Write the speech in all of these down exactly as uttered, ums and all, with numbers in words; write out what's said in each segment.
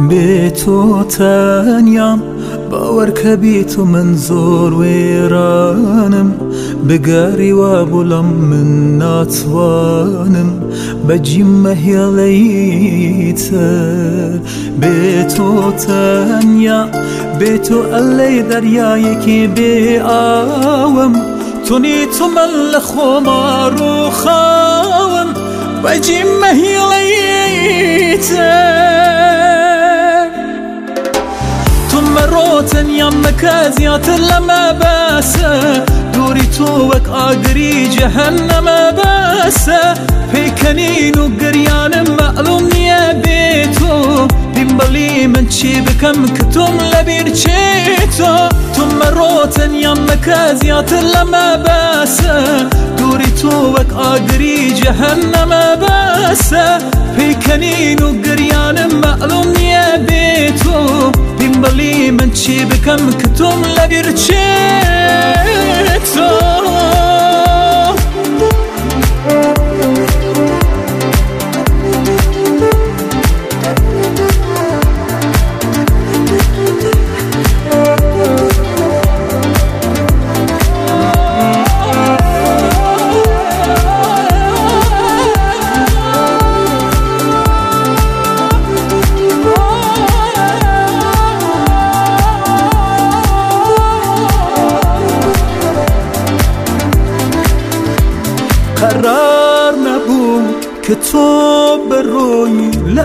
بێتۆ تەنیام باوەڕکە بیتۆ من زۆر وێرانم بگاری وا بوڵم من ناتوانم بەجیم مەهێڵەیتر بێتۆ تەنیا بێتۆ ئەلەی دەریایەکی بێ ئاوم تونی تو من لە خۆمار و خاوم بەجیم مەهێڵەیتر تو مەڕۆتن یان مەکە زیاتر لەمە بەسە دووری تۆ وەک ئاگری جەهەنەمە بەسە پێکەنین و گریانم مەعلوم نییە بێتۆ بیمبەڵی من چی بکەم کە تۆم لەبیر چێتۆ تو مەڕۆتن یان مەکە زیاتر لەمە بەسە دووری تۆ وەک ئاگری جەهەنەمە بەسە پێکەنین و گریانم مەعلوم نییە بێتۆ بیمبەڵی من چی بکەم کە تۆم لەبیر چێتۆ قرار نبوو کە تۆ بەڕۆی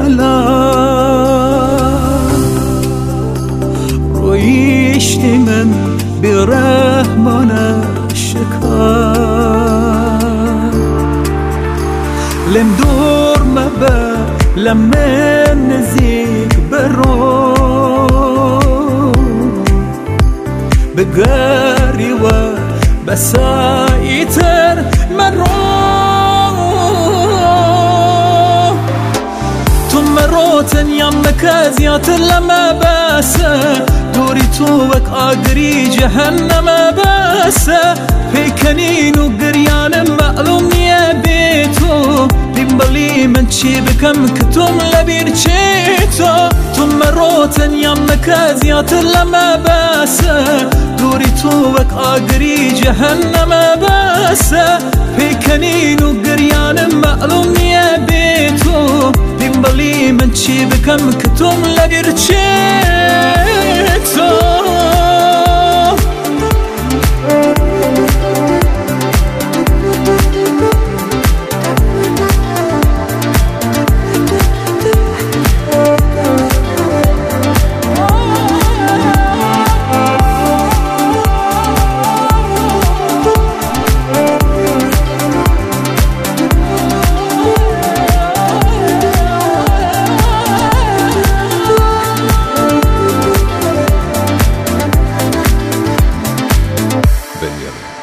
لەلام ڕۆیشتی من بێڕەحمانە شکار لێم دوور مەبە لە من نزیک بەڕۆ بگەریوە بەساییتر مەڕۆ مەڕۆتن یان مەکە زیاتر لەمە بەسە دووری تۆ وەک ئاگری جەهەنەمە بەسە پێکەنین و گریانم مەعلوم نییە بێتۆ بیمبەڵی من چی بکەم کە تۆم لەبیر چێتۆ تو مەڕۆتن یان مەکە زیاتر لەمە بەسە دووری تۆ وەک ئاگری جەهەنەمە بەسە پێکەنین و گریانم مەعلوم نییە بێتۆ بیمبەڵی من چی بکەم کە تۆم لەبیر چێتۆ Benjamin.